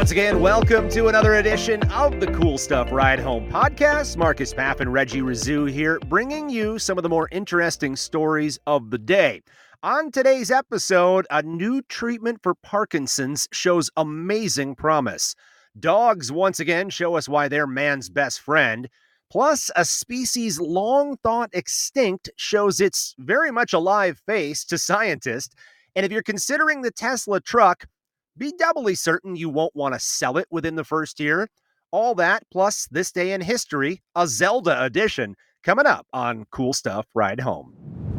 Once again, welcome to another edition of the Cool Stuff Ride Home podcast. Marcus Paff and Reggie Rizou here, bringing you some of the more interesting stories of the day. On today's episode, a new treatment for Parkinson's shows amazing promise. Dogs once again show us why they're man's best friend. Plus, a species long thought extinct shows its very much alive face to scientists. And if you're considering the Tesla truck, be doubly certain you won't want to sell it within the first year. All that, plus this day in history, a Zelda edition, coming up on Cool Stuff Ride Home.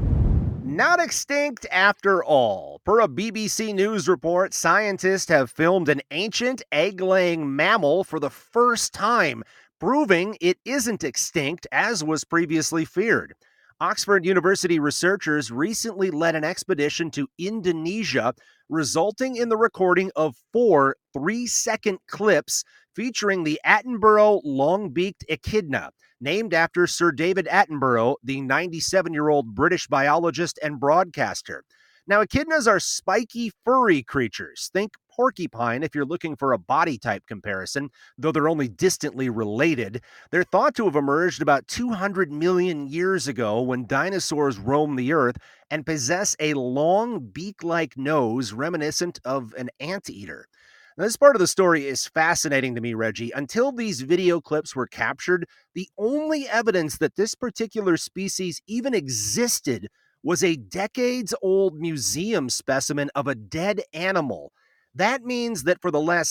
Not extinct after all. Per a BBC News report, scientists have filmed an ancient egg-laying mammal for the first time, proving it isn't extinct as was previously feared. Oxford University researchers recently led an expedition to Indonesia, resulting in the recording of 4 3-second clips featuring the Attenborough long-beaked echidna, named after Sir David Attenborough, the 97-year-old British biologist and broadcaster. Now, echidnas are spiky, furry creatures. Think porcupine if you're looking for a body type comparison, though they're only distantly related. They're thought to have emerged about 200 million years ago when dinosaurs roamed the earth and possess a long beak-like nose reminiscent of an anteater. Now, this part of the story is fascinating to me, Reggie. Until these video clips were captured, the only evidence that this particular species even existed was a decades-old museum specimen of a dead animal. That means that for the last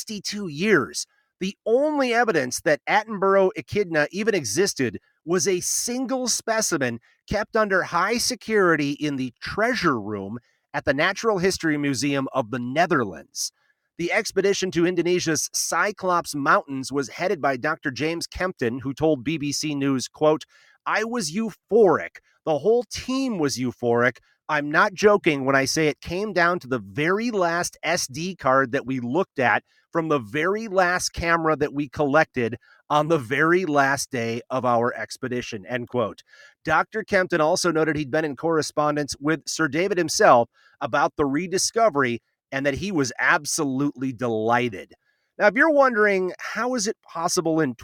62 years, the only evidence that Attenborough echidna even existed was a single specimen kept under high security in the treasure room at the Natural History Museum of the Netherlands. The expedition to Indonesia's Cyclops Mountains was headed by Dr. James Kempton, who told BBC News, quote, "I was euphoric. The whole team was euphoric. I'm not joking when I say it came down to the very last SD card that we looked at from the very last camera that we collected on the very last day of our expedition," end quote. Dr. Kempton also noted he'd been in correspondence with Sir David himself about the rediscovery and that he was absolutely delighted. Now, if you're wondering, how is it possible in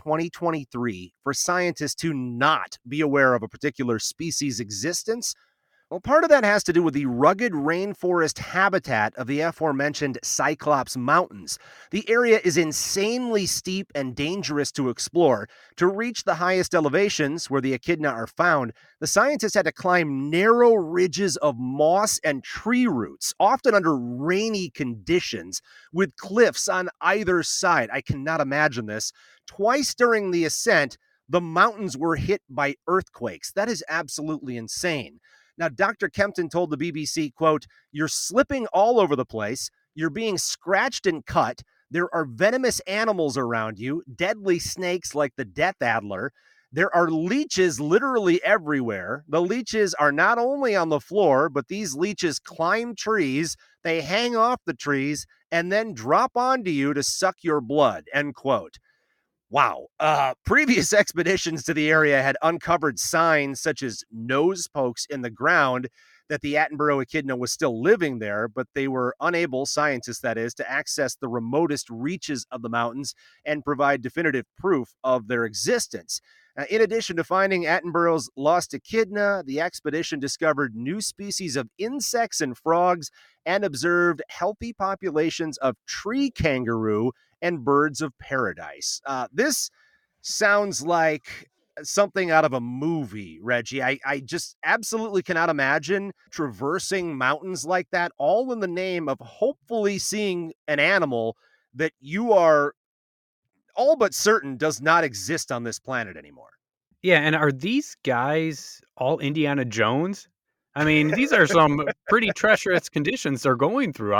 2023 for scientists to not be aware of a particular species' existence? Well, part of that has to do with the rugged rainforest habitat of the aforementioned Cyclops Mountains. The area is insanely steep and dangerous to explore. To reach the highest elevations, where the echidna are found, the scientists had to climb narrow ridges of moss and tree roots, often under rainy conditions, with cliffs on either side. I cannot imagine this. Twice during the ascent, the mountains were hit by earthquakes. That is absolutely insane. Now, Dr. Kempton told the BBC, quote, "You're slipping all over the place. You're being scratched and cut. There are venomous animals around you, deadly snakes like the death adder. There are leeches literally everywhere. The leeches are not only on the floor, but these leeches climb trees. They hang off the trees and then drop onto you to suck your blood," end quote. Wow. Previous expeditions to the area had uncovered signs such as nose pokes in the ground that the Attenborough echidna was still living there, but they were unable, scientists that is, to access the remotest reaches of the mountains and provide definitive proof of their existence. In addition to finding Attenborough's lost echidna, the expedition discovered new species of insects and frogs and observed healthy populations of tree kangaroo and birds of paradise. This sounds like something out of a movie, Reggie. I just absolutely cannot imagine traversing mountains like that, all in the name of hopefully seeing an animal that you are all but certain does not exist on this planet anymore. Yeah, and are these guys all Indiana Jones? I mean, these are some pretty treacherous conditions they're going through.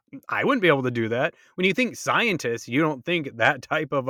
I wouldn't be able to do that. When you think scientists, you don't think that type of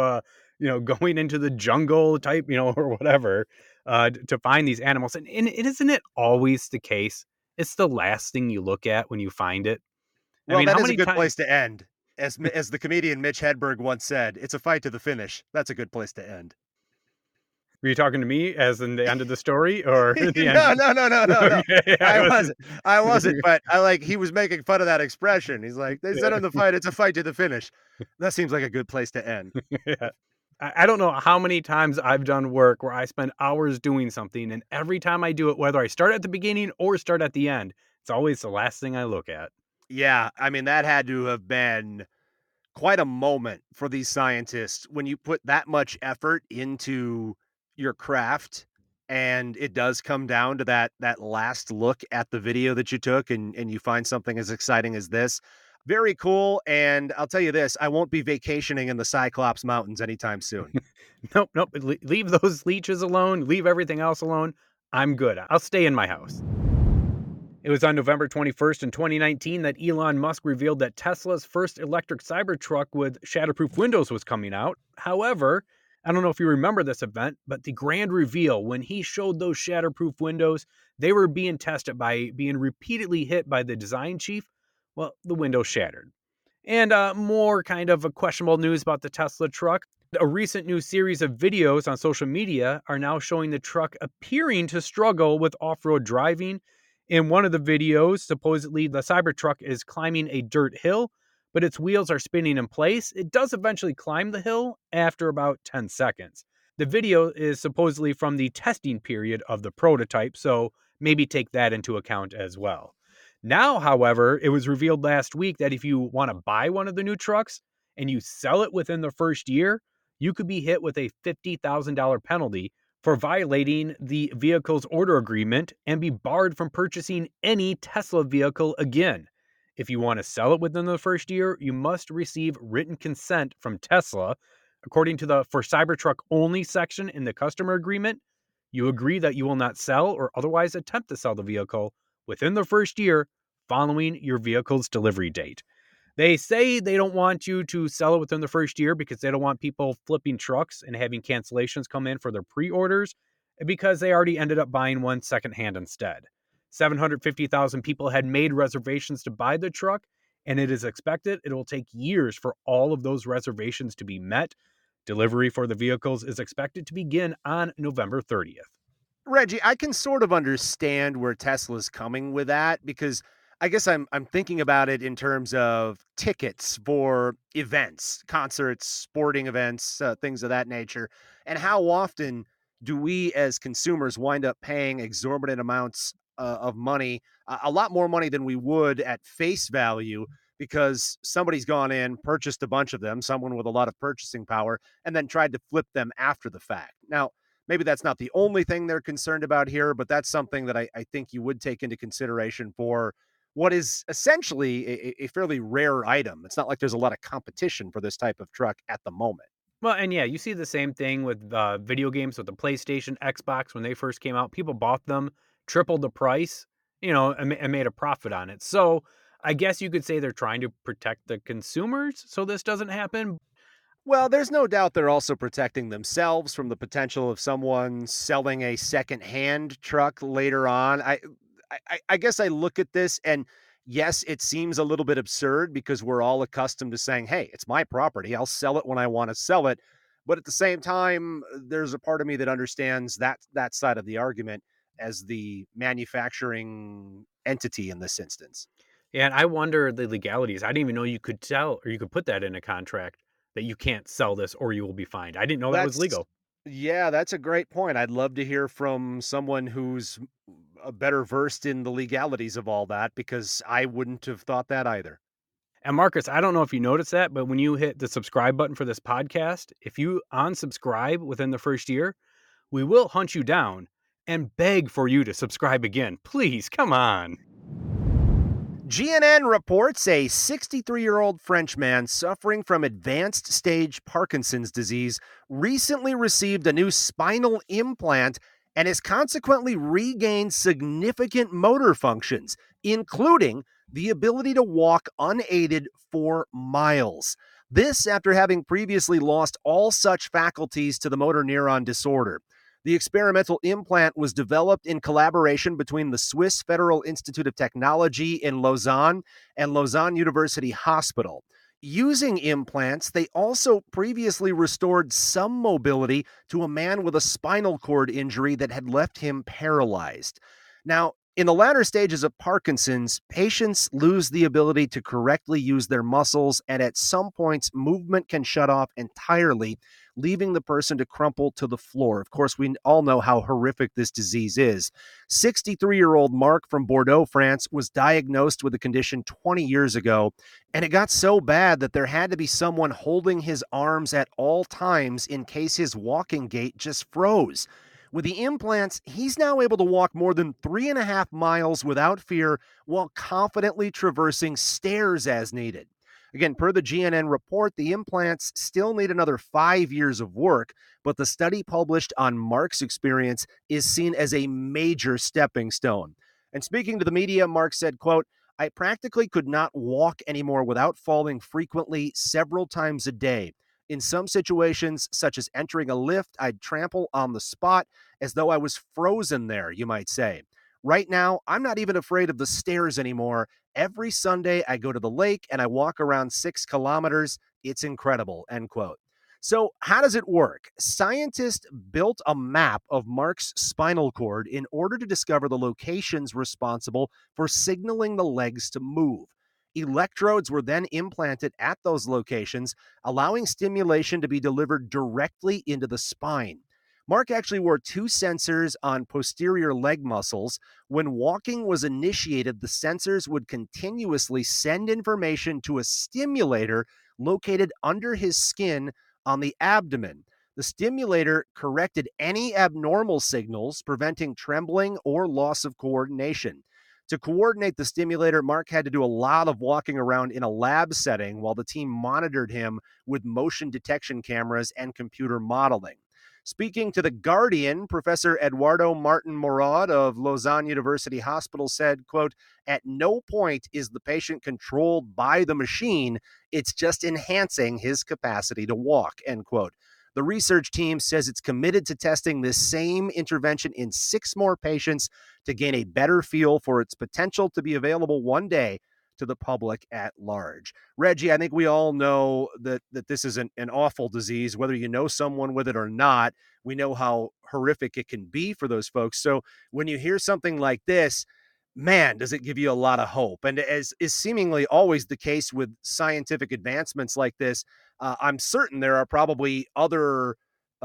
going into the jungle type, or whatever, to find these animals. And isn't it always the case? It's the last thing you look at when you find it. I Well, mean, that how is a many good times? place to end. As the comedian Mitch Hedberg once said, it's a fight to the finish. That's a good place to end. Were you talking to me as in the end of the story or the end? No, no, no, no, no, no. Okay, I I wasn't. wasn't. I wasn't, but he was making fun of that expression. He's like, "They said in the fight, it's a fight to the finish." That seems like a good place to end. Yeah. I don't know how many times I've done work where I spend hours doing something, and every time I do it, whether I start at the beginning or start at the end, it's always the last thing I look at. Yeah, I mean, that had to have been quite a moment for these scientists when you put that much effort into your craft and it does come down to that last look at the video that you took and you find something as exciting as this. Very cool, and I'll tell you this, I won't be vacationing in the Cyclops Mountains anytime soon. Nope, nope. Leave those leeches alone. Leave everything else alone. I'm good. I'll stay in my house. It was on November 21st in 2019 that Elon Musk revealed that Tesla's first electric Cybertruck with shatterproof windows was coming out. However, I don't know if you remember this event, but the grand reveal when he showed those shatterproof windows, they were being tested by being repeatedly hit by the design chief. Well, the windows shattered. And more kind of a questionable news about the Tesla truck. A recent new series of videos on social media are now showing the truck appearing to struggle with off road driving. In one of the videos, supposedly the Cybertruck is climbing a dirt hill, but its wheels are spinning in place. It does eventually climb the hill after about 10 seconds. The video is supposedly from the testing period of the prototype, so maybe take that into account as well. Now, however, it was revealed last week that if you want to buy one of the new trucks and you sell it within the first year, you could be hit with a $50,000 penalty for violating the vehicle's order agreement and be barred from purchasing any Tesla vehicle again. If you want to sell it within the first year, you must receive written consent from Tesla. According to the For Cybertruck Only section in the customer agreement, you agree that you will not sell or otherwise attempt to sell the vehicle within the first year following your vehicle's delivery date. They say they don't want you to sell it within the first year because they don't want people flipping trucks and having cancellations come in for their pre-orders because they already ended up buying one secondhand instead. 750,000 people had made reservations to buy the truck, and it is expected it will take years for all of those reservations to be met. Delivery for the vehicles is expected to begin on November 30th. Reggie, I can sort of understand where Tesla's coming with that because I guess I'm thinking about it in terms of tickets for events, concerts, sporting events, things of that nature, and how often do we as consumers wind up paying exorbitant amounts of money, a lot more money than we would at face value because somebody's gone in, purchased a bunch of them, someone with a lot of purchasing power, and then tried to flip them after the fact. Now, maybe that's not the only thing they're concerned about here, but that's something that I think you would take into consideration for what is essentially a fairly rare item. It's not like there's a lot of competition for this type of truck at the moment. Well, and yeah, you see the same thing with video games with the PlayStation, Xbox when they first came out. People bought them, tripled the price, and made a profit on it. So I guess you could say they're trying to protect the consumers so this doesn't happen. Well, there's no doubt they're also protecting themselves from the potential of someone selling a secondhand truck later on. I guess I look at this and yes, it seems a little bit absurd because we're all accustomed to saying, "Hey, it's my property. I'll sell it when I want to sell it." But at the same time, there's a part of me that understands that side of the argument as the manufacturing entity in this instance. Yeah, and I wonder the legalities. I didn't even know you could tell or you could put that in a contract that you can't sell this or you will be fined. I didn't know that was That's legal. Yeah, that's a great point. I'd love to hear from someone who's a better versed in the legalities of all that because I wouldn't have thought that either. And Marcus, I don't know if you noticed that, but when you hit the subscribe button for this podcast, if you unsubscribe within the first year, we will hunt you down and beg for you to subscribe again. Please, come on. GNN reports a 63-year-old French man suffering from advanced stage Parkinson's disease recently received a new spinal implant and has consequently regained significant motor functions, including the ability to walk unaided for miles. This after having previously lost all such faculties to the motor neuron disorder. The experimental implant was developed in collaboration between the Swiss Federal Institute of Technology in Lausanne and Lausanne University Hospital. Using implants, they also previously restored some mobility to a man with a spinal cord injury that had left him paralyzed. Now, in the latter stages of Parkinson's, patients lose the ability to correctly use their muscles, and at some points, movement can shut off entirely, leaving the person to crumple to the floor. Of course, we all know how horrific this disease is. 63-year-old Mark from Bordeaux, France, was diagnosed with the condition 20 years ago, and it got so bad that there had to be someone holding his arms at all times in case his walking gait just froze. With the implants, he's now able to walk more than 3.5 miles without fear while confidently traversing stairs as needed. Again, per the GNN report, the implants still need another 5 years of work, but the study published on Mark's experience is seen as a major stepping stone. And speaking to the media, Mark said, quote, I practically could not walk anymore without falling frequently several times a day. In some situations, such as entering a lift, I'd trample on the spot as though I was frozen there, you might say. Right now, I'm not even afraid of the stairs anymore. Every Sunday, I go to the lake and I walk around 6 kilometers. It's incredible, end quote. So, how does it work? Scientists built a map of Mark's spinal cord in order to discover the locations responsible for signaling the legs to move. Electrodes were then implanted at those locations, allowing stimulation to be delivered directly into the spine. Mark actually wore two sensors on posterior leg muscles. When walking was initiated, the sensors would continuously send information to a stimulator located under his skin on the abdomen. The stimulator corrected any abnormal signals, preventing trembling or loss of coordination. To coordinate the stimulator, Mark had to do a lot of walking around in a lab setting while the team monitored him with motion detection cameras and computer modeling. Speaking to The Guardian, Professor Eduardo Martin Morad of Lausanne University Hospital said, quote, at no point is the patient controlled by the machine. It's just enhancing his capacity to walk, end quote. The research team says it's committed to testing this same intervention in 6 more patients to gain a better feel for its potential to be available one day to the public at large. Reggie, I think we all know that this is an awful disease, whether you know someone with it or not. We know how horrific it can be for those folks. So when you hear something like this, man, does it give you a lot of hope. And as is seemingly always the case with scientific advancements like this, I'm certain there are probably other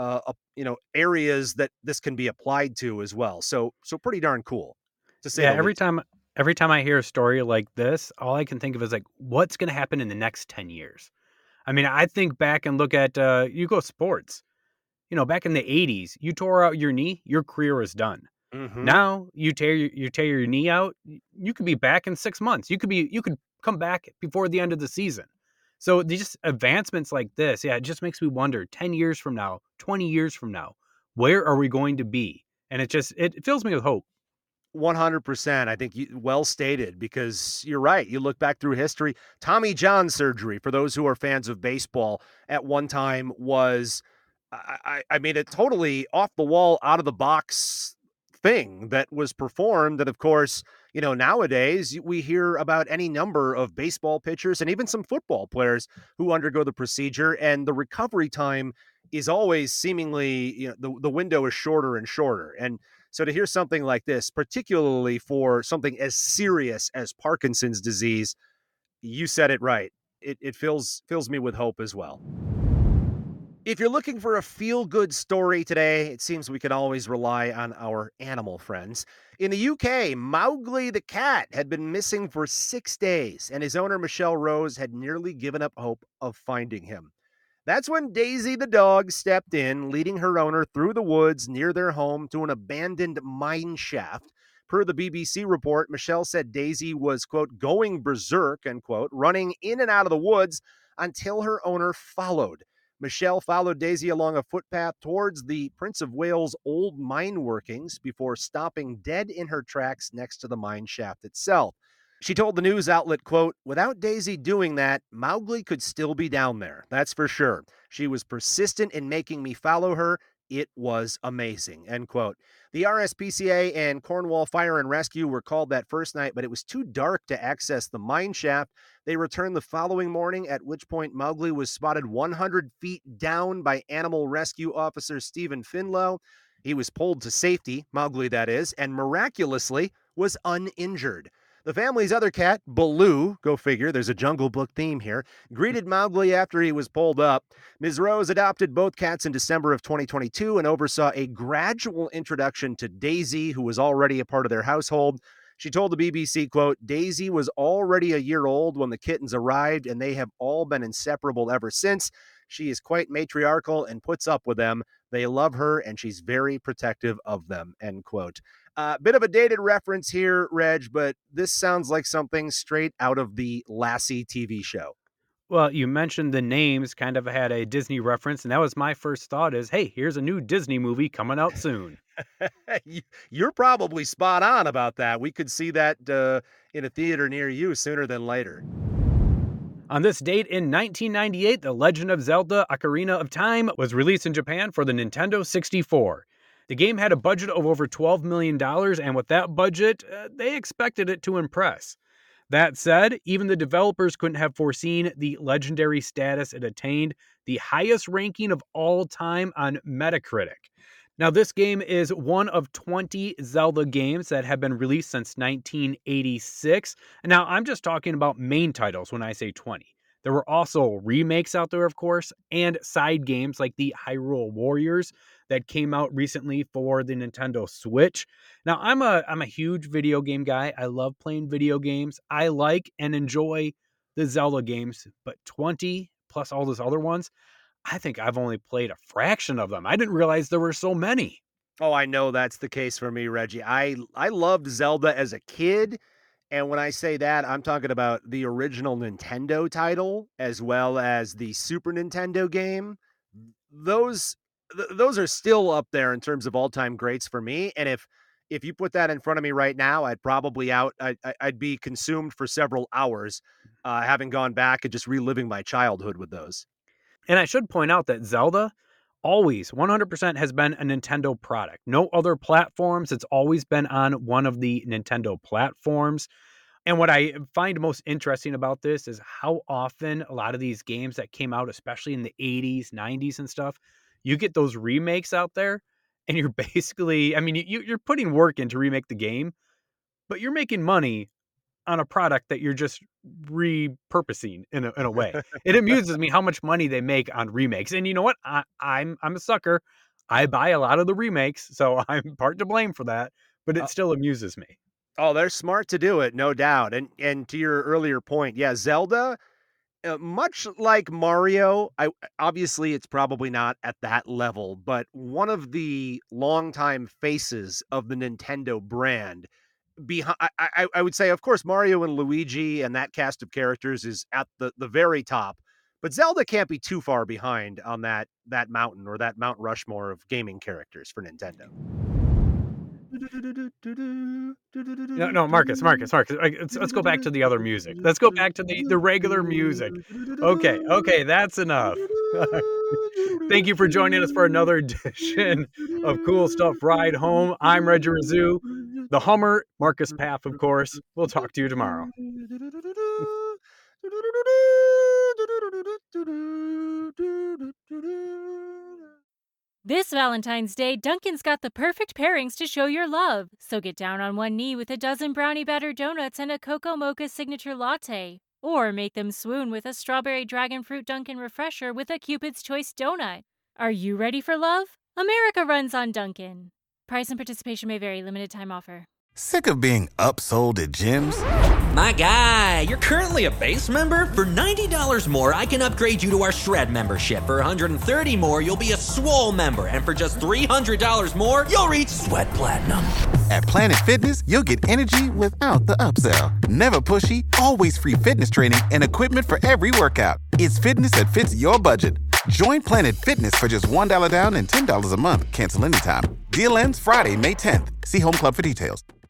areas that this can be applied to as well. So pretty darn cool, to say Yeah, the least. every time I hear a story like this, all I can think of is like, what's going to happen in the next 10 years? I mean, I think back and look at you go sports. You know, back in the 80s, you tore out your knee, your career was done. Mm-hmm. Now you tear your knee out, you could be back in 6 months. You could come back before the end of the season. So these advancements like this, yeah, it just makes me wonder 10 years from now, 20 years from now, where are we going to be? And it fills me with hope. 100%. I think well stated, because you're right. You look back through history, Tommy John surgery, for those who are fans of baseball, at one time was, I mean, a totally off the wall, out of the box thing that was performed. And of course, nowadays we hear about any number of baseball pitchers and even some football players who undergo the procedure, and the recovery time is always seemingly, the window is shorter and shorter. And so to hear something like this, particularly for something as serious as Parkinson's disease, you said it right. It fills me with hope as well. If you're looking for a feel-good story today, it seems we can always rely on our animal friends. In the UK, Mowgli the cat had been missing for 6 days, and his owner, Michelle Rose, had nearly given up hope of finding him. That's when Daisy the dog stepped in, leading her owner through the woods near their home to an abandoned mine shaft. Per the BBC report, Michelle said Daisy was, quote, going berserk, end quote, running in and out of the woods until her owner followed. Michelle followed Daisy along a footpath towards the Prince of Wales old mine workings before stopping dead in her tracks next to the mine shaft itself. She told the news outlet, quote, without Daisy doing that, Mowgli could still be down there. That's for sure. She was persistent in making me follow her, it was amazing, end quote. The RSPCA and Cornwall Fire and Rescue were called that first night, but it was too dark to access the mine shaft. They returned the following morning, at which point Mowgli was spotted 100 feet down by Animal Rescue Officer Stephen Finlow. He was pulled to safety, Mowgli that is, and miraculously was uninjured. The family's other cat, Baloo, go figure, there's a Jungle Book theme here, greeted Mowgli after he was pulled up. Ms. Rose adopted both cats in December of 2022 and oversaw a gradual introduction to Daisy, who was already a part of their household. She told the BBC, quote, "Daisy was already a year old when the kittens arrived, and they have all been inseparable ever since. She is quite matriarchal and puts up with them. They love her, and she's very protective of them," end quote. Bit of a dated reference here, Reg, but this sounds like something straight out of the Lassie TV show. Well, you mentioned the names kind of had a Disney reference, and that was my first thought is, hey, here's a new Disney movie coming out soon. You're probably spot on about that. We could see that in a theater near you sooner than later. On this date in 1998, The Legend of Zelda: Ocarina of Time was released in Japan for the Nintendo 64. The game had a budget of over $12 million, and with that budget, they expected it to impress. That said, even the developers couldn't have foreseen the legendary status it attained, the highest ranking of all time on Metacritic. Now, this game is one of 20 Zelda games that have been released since 1986. And now, I'm just talking about main titles when I say 20. There were also remakes out there, of course, and side games like the Hyrule Warriors that came out recently for the Nintendo Switch. Now, I'm a huge video game guy. I love playing video games. I like and enjoy the Zelda games, but 20 plus all those other ones, I think I've only played a fraction of them. I didn't realize there were so many. Oh, I know that's the case for me, Reggie. I loved Zelda as a kid. And when I say that, I'm talking about the original Nintendo title as well as the Super Nintendo game. Those are still up there in terms of all-time greats for me. And if you put that in front of me right now, I'd be consumed for several hours, having gone back and just reliving my childhood with those. And I should point out that Zelda always 100% has been a Nintendo product. No other platforms. It's always been on one of the Nintendo platforms. And what I find most interesting about this is how often a lot of these games that came out, especially in the 80s, 90s and stuff, you get those remakes out there and you're basically, I mean, you're putting work in to remake the game, but you're making money on a product that you're just repurposing in a way. It amuses me how much money they make on remakes. And you know what? I'm a sucker. I buy a lot of the remakes, so I'm part to blame for that, but it still amuses me. Oh, they're smart to do it, no doubt. And to your earlier point, yeah, Zelda, much like Mario, obviously it's probably not at that level, but one of the longtime faces of the Nintendo brand. I would say, of course, Mario and Luigi and that cast of characters is at the very top, but Zelda can't be too far behind on that mountain or that Mount Rushmore of gaming characters for Nintendo. No, Marcus. Let's go back to the other music. Let's go back to the regular music. Okay, that's enough. Thank you for joining us for another edition of Cool Stuff Ride Home. I'm Reggie Rizou, the Hummer, Marcus Paff, of course. We'll talk to you tomorrow. This Valentine's Day, Dunkin's got the perfect pairings to show your love. So get down on one knee with a dozen brownie batter donuts and a Cocoa Mocha signature latte. Or make them swoon with a strawberry dragon fruit Dunkin' refresher with a Cupid's Choice donut. Are you ready for love? America runs on Dunkin'. Price and participation may vary. Limited time offer. Sick of being upsold at gyms? My guy, you're currently a base member? For $90 more, I can upgrade you to our Shred membership. For $130 more, you'll be a Swole member. And for just $300 more, you'll reach Sweat Platinum. At Planet Fitness, you'll get energy without the upsell. Never pushy, always free fitness training and equipment for every workout. It's fitness that fits your budget. Join Planet Fitness for just $1 down and $10 a month. Cancel anytime. Deal ends Friday, May 10th. See Home Club for details.